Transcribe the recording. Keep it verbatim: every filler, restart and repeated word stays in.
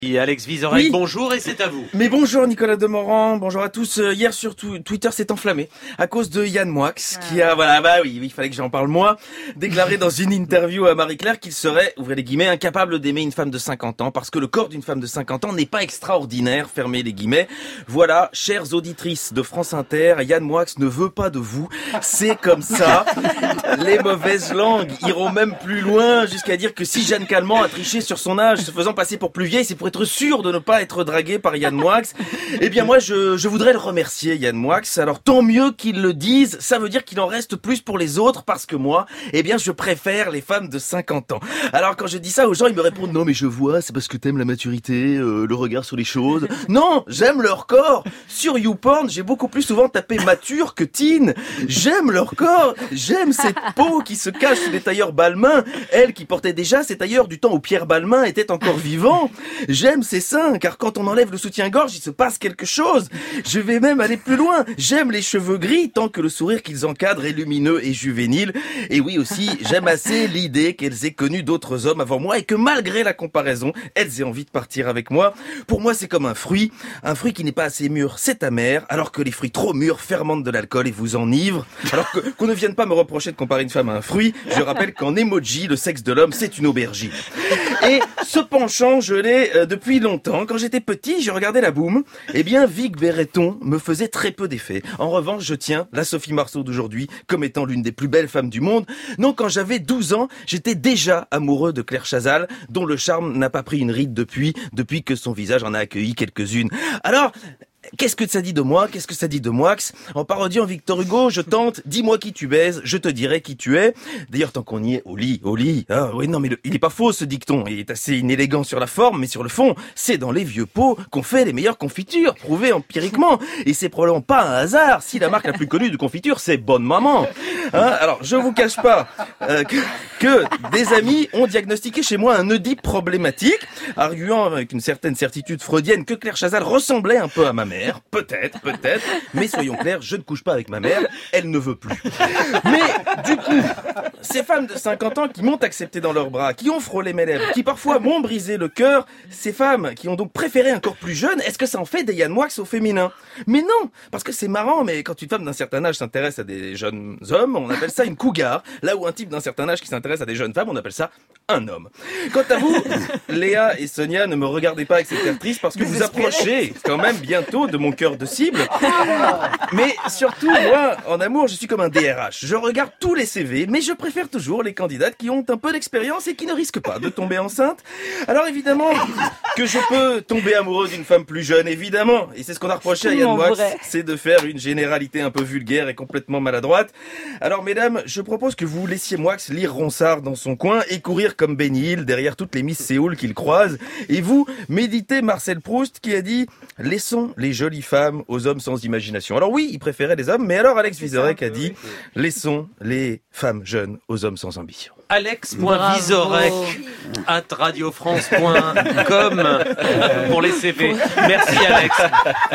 Et Alex Vizorek, oui. bonjour et c'est à vous. Mais bonjour Nicolas Demorand, bonjour à tous. Euh, hier sur Twitter s'est enflammé à cause de Yann Moix ah. qui a, voilà, bah oui, il fallait que j'en parle moi, déclaré dans une interview à Marie-Claire qu'il serait, ouvrez les guillemets, incapable d'aimer une femme de cinquante ans parce que le corps d'une femme de cinquante ans n'est pas extraordinaire, fermez les guillemets. Voilà, chères auditrices de France Inter, Yann Moix ne veut pas de vous, c'est comme ça. Les mauvaises langues iront même plus loin jusqu'à dire que si Jeanne Calment a triché sur son âge, se faisant passer pour plus vieille, c'est pour être sûr de ne pas être dragué par Yann Moix. Eh bien moi je, je voudrais le remercier Yann Moix. Alors tant mieux qu'il le dise, ça veut dire qu'il en reste plus pour les autres parce que moi, eh bien je préfère les femmes de cinquante ans. Alors quand je dis ça aux gens, ils me répondent non mais je vois, c'est parce que t'aimes la maturité, euh, le regard sur les choses. Non, j'aime leur corps. Sur YouPorn, j'ai beaucoup plus souvent tapé mature que teen. J'aime leur corps, j'aime cette peau qui se cache sous des tailleurs Balmain, elle qui portait déjà ces tailleurs du temps où Pierre Balmain était encore vivant. J'aime ces seins, car quand on enlève le soutien-gorge, il se passe quelque chose. Je vais même aller plus loin. J'aime les cheveux gris, tant que le sourire qu'ils encadrent est lumineux et juvénile. Et oui aussi, j'aime assez l'idée qu'elles aient connu d'autres hommes avant moi et que malgré la comparaison, elles aient envie de partir avec moi. Pour moi, c'est comme un fruit. Un fruit qui n'est pas assez mûr, c'est amer, alors que les fruits trop mûrs fermentent de l'alcool et vous enivrent. Alors que, qu'on ne vienne pas me reprocher de comparer une femme à un fruit, je rappelle qu'en emoji, le sexe de l'homme, c'est une aubergine. Et ce penchant, je l'ai euh, depuis longtemps. Quand j'étais petit, je regardais la boum. Eh bien, Vic Berreton me faisait très peu d'effet. En revanche, je tiens la Sophie Marceau d'aujourd'hui comme étant l'une des plus belles femmes du monde. Non, quand j'avais douze ans, j'étais déjà amoureux de Claire Chazal, dont le charme n'a pas pris une ride depuis, depuis que son visage en a accueilli quelques-unes. Alors, qu'est-ce que ça dit de moi? Qu'est-ce que ça dit de Moix? En parodiant Victor Hugo, je tente, dis-moi qui tu baises, je te dirai qui tu es. D'ailleurs, tant qu'on y est, au lit, au lit. Ah, oui, non, mais le, il est pas faux, ce dicton. Il est assez inélégant sur la forme, mais sur le fond, c'est dans les vieux pots qu'on fait les meilleures confitures, prouvées empiriquement. Et c'est probablement pas un hasard si la marque la plus connue de confiture, c'est Bonne Maman. Hein, alors, je vous cache pas euh, que, que des amis ont diagnostiqué chez moi un Oedipe problématique, arguant avec une certaine certitude freudienne que Claire Chazal ressemblait un peu à ma mère. Peut-être, peut-être, mais soyons clairs, je ne couche pas avec ma mère, elle ne veut plus. Mais du coup, ces femmes de cinquante ans qui m'ont accepté dans leurs bras, qui ont frôlé mes lèvres, qui parfois m'ont brisé le cœur, ces femmes qui ont donc préféré un corps plus jeune, est-ce que ça en fait des Yann Moix au féminin? Mais non, parce que c'est marrant, mais quand une femme d'un certain âge s'intéresse à des jeunes hommes, on appelle ça une cougar, là où un type d'un certain âge qui s'intéresse à des jeunes femmes, on appelle ça un homme. Quant à vous, Léa et Sonia, ne me regardez pas avec cette air triste parce que vous approchez quand même bientôt de mon cœur de cible. Mais surtout, moi, en amour, je suis comme un D R H. Je regarde tous les C V, mais je préfère toujours les candidates qui ont un peu d'expérience et qui ne risquent pas de tomber enceinte. Alors évidemment que je peux tomber amoureux d'une femme plus jeune, évidemment. Et c'est ce qu'on a reproché à Yann Moix, c'est de faire une généralité un peu vulgaire et complètement maladroite. Alors mesdames, je propose que vous laissiez Moix lire Ronsard dans son coin et courir comme Benny Hill derrière toutes les Miss Séoul qu'il croise. Et vous, méditez Marcel Proust qui a dit « Laissons les jolies femmes aux hommes sans imagination ». Alors oui, il préférait les hommes, mais alors Alex Vizorek a dit « Laissons les femmes jeunes aux hommes sans ambition ». Alex.Vizorek at radiofrance point com pour les C V. Merci Alex.